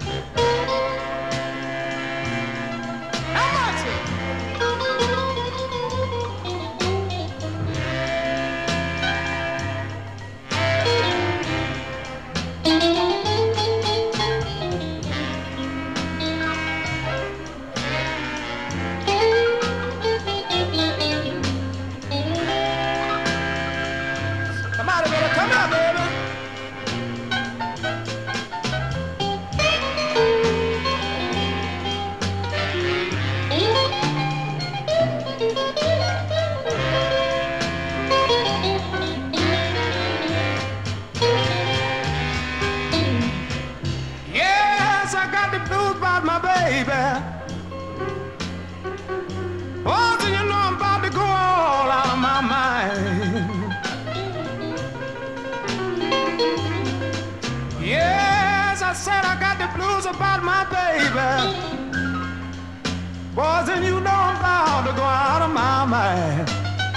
Somebody better come out, baby. Yes, I got the blues about my baby. Oh, so you know I'm about to go all out of my mind. Yes, I said I got the blues about my baby. Boys, and you know I'm about to go out of my mind.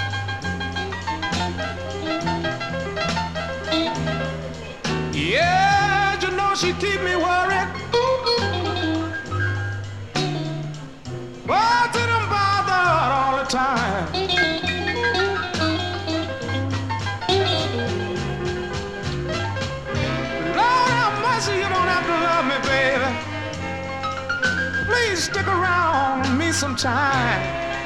Yeah, you know she keep me worried. Boys, and I'm bothered all the time. Lord have mercy, you don't have to love me, baby. Please stick around me sometime.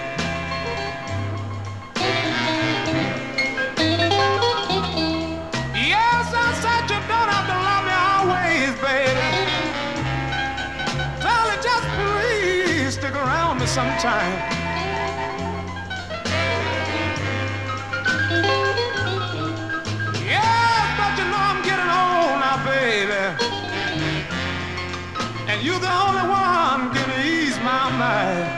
Yes, I said you don't have to love me always, baby. Darling, just please stick around me sometime. Yes, but you know I'm getting old now, baby. And you're the only one can ease my mind.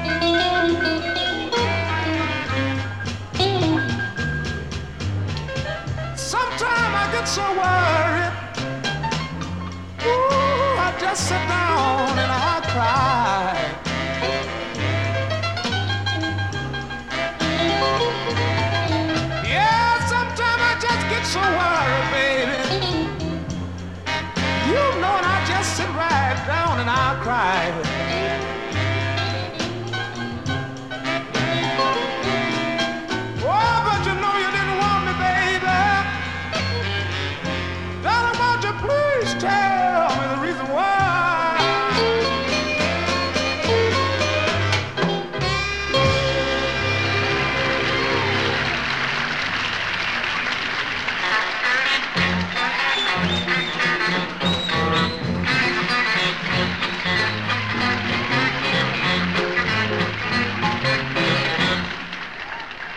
Sometimes I get so worried. Ooh, I just sit down and I cry.